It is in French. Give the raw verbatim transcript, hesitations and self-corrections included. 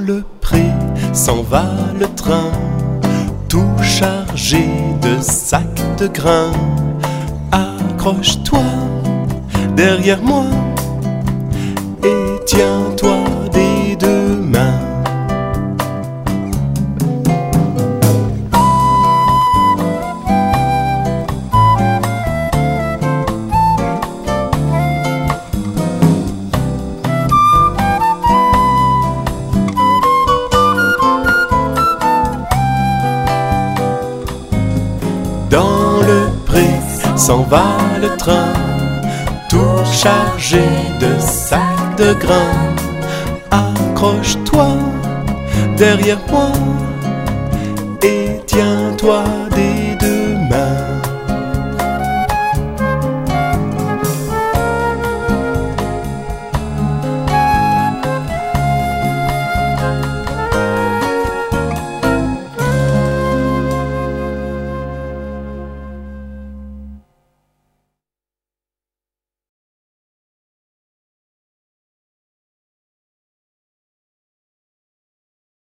le pré s'en va le train, tout chargé de sacs de grains. Accroche-toi derrière moi et tiens-toi des deux mains. Dans le pré s'en va le train, tout chargé de sacs de grains. Accroche-toi derrière moi et tiens-toi des